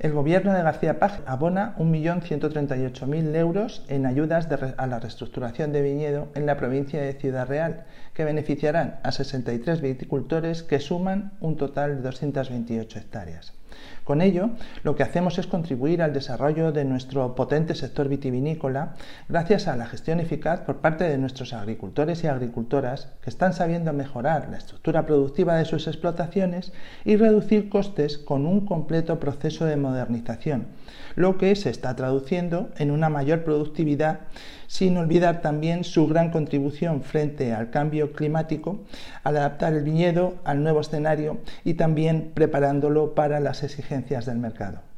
El gobierno de García Paje abona 1.138.000 euros en ayudas a la reestructuración de viñedo en la provincia de Ciudad Real, que beneficiarán a 63 viticultores que suman un total de 228 hectáreas. Con ello, lo que hacemos es contribuir al desarrollo de nuestro potente sector vitivinícola gracias a la gestión eficaz por parte de nuestros agricultores y agricultoras que están sabiendo mejorar la estructura productiva de sus explotaciones y reducir costes con un completo proceso de modernización, lo que se está traduciendo en una mayor productividad, sin olvidar también su gran contribución frente al cambio climático, al adaptar el viñedo al nuevo escenario y también preparándolo para las exigencias del mercado.